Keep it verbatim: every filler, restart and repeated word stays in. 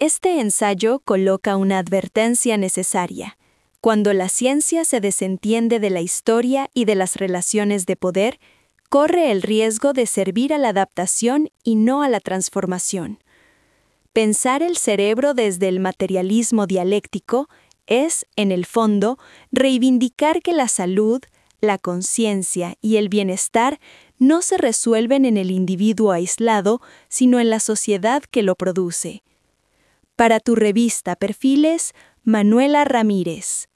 Este ensayo coloca una advertencia necesaria. Cuando la ciencia se desentiende de la historia y de las relaciones de poder, corre el riesgo de servir a la adaptación y no a la transformación. Pensar el cerebro desde el materialismo dialéctico es, en el fondo, reivindicar que la salud, la conciencia y el bienestar no se resuelven en el individuo aislado, sino en la sociedad que lo produce. Para tu revista Perfiles, Manuela Ramírez.